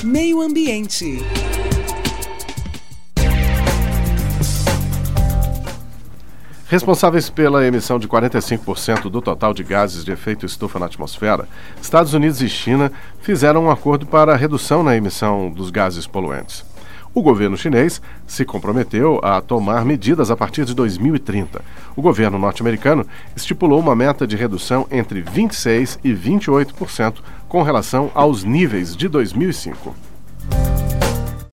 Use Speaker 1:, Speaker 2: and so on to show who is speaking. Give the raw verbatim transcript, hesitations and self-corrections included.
Speaker 1: Meio Ambiente.
Speaker 2: Responsáveis pela emissão de quarenta e cinco por cento do total de gases de efeito estufa na atmosfera, Estados Unidos e China fizeram um acordo para a redução na emissão dos gases poluentes. O governo chinês se comprometeu a tomar medidas a partir de dois mil e trinta. O governo norte-americano estipulou uma meta de redução entre vinte e seis por cento e vinte e oito por cento com relação aos níveis de dois mil e cinco.